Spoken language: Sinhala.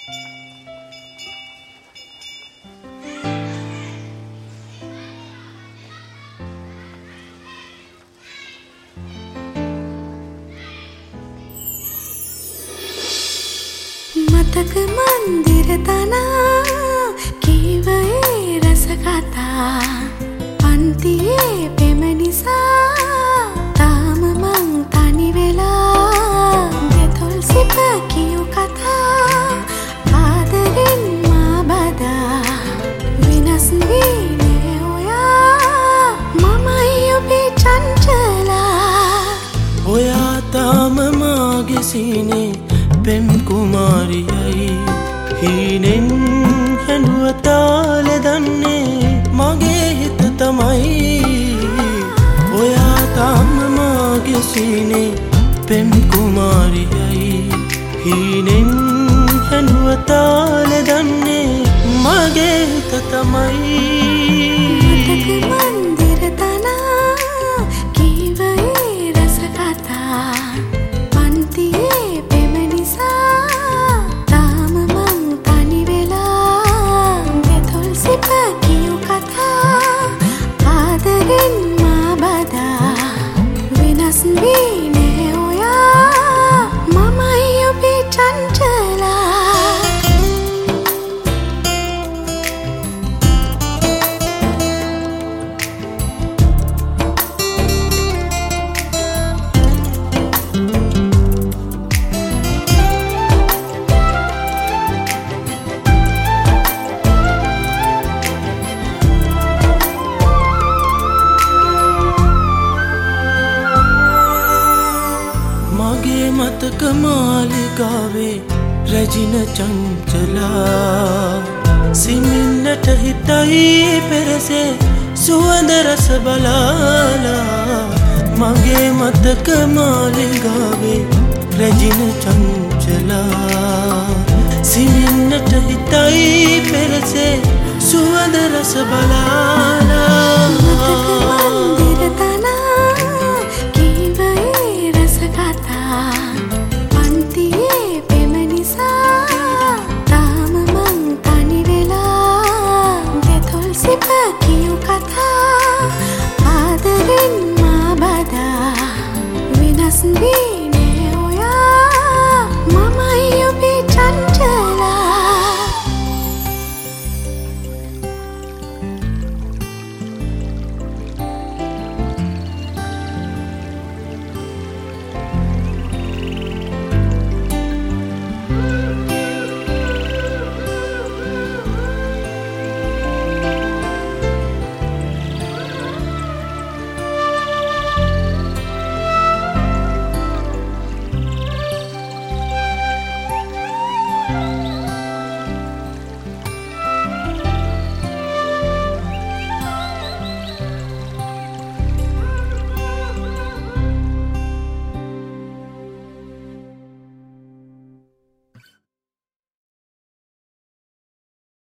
මතක මන්දිර තනා කීවයේ රස කතා පන්තියේ පෙම නිසා තාම මං තනි වෙලා දෙතොල් සිප කියු කතා ආදරෙන් මා බදා වෙනස් වීනේ ඔයා මමයි ඔබේ චංචලා ඔයා තාම මාගේ සීනේ පෙම් කුමාරියයි හීනෙන් හැඬුව තාල දන්නේ මගේ හිත තමයි ඔයා තාම මාගේ සීනේ පෙම් කුමාරියයි හීනෙන් හැඬුව තාල දන්නේ මගේ හිත තමයි මතක මන්දිර තනා කීවයේ රස කතා පන්තියේ පෙම නිසා තාම මං තනි වෙලා දෙතොල් සිප කියු කතා ආදරෙන් මා බදා වෙනස් වීනේ ඔයා මමයි ඔබේ චංචලා මගේ මතක මාලිගාවේ රැජින චංචලා සිමින්නට හිතයි පෙරසේ සුවඳ රස බලාලා මගේ මතක මාලිගාවේ රැජින චංචලා සිමින්නට හිතයි පෙරසේ සුවඳ රස බලාලා